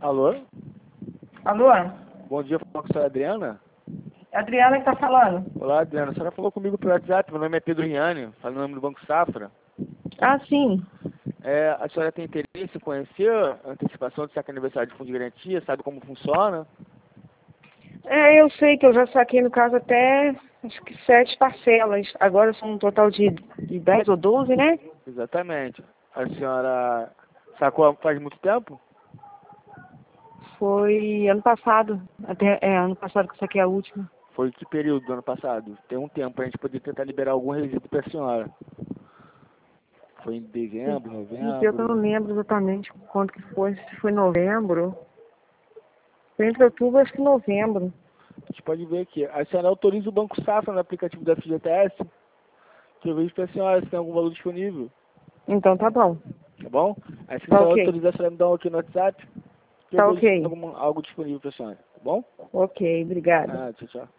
Alô? Alô? Bom dia, falando com a senhora Adriana. É a Adriana que tá falando. Olá, Adriana. A senhora falou comigo pelo WhatsApp. Meu nome é Pedro Riani, falando o nome do Banco Safra. Ah, sim. A senhora tem interesse em conhecer a antecipação do saque aniversário de fundo de garantia? Sabe como funciona? Eu sei que eu já saquei no caso até, acho que 7 parcelas. Agora são um total de 10 ou 12, né? Exatamente. A senhora sacou faz muito tempo? Foi ano passado. Ano passado que eu saquei a última. Foi que período do ano passado? Tem um tempo para a gente poder tentar liberar algum resíduo para a senhora. Foi em dezembro, E pior que eu não novembro? lembro exatamente quanto que foi, se foi novembro. Foi entre outubro, acho que novembro. A gente pode ver aqui. A senhora autoriza o Banco Safra no aplicativo da FGTS, que eu vejo para a senhora se tem algum valor disponível. Então tá bom. Tá bom? Aí se a Tá senhora ok. autorizar, a senhora me dá um aqui no WhatsApp, que eu Tá vejo se tem ok. algo disponível para a senhora. Tá bom? Ok, obrigada. Ah, tchau, tchau.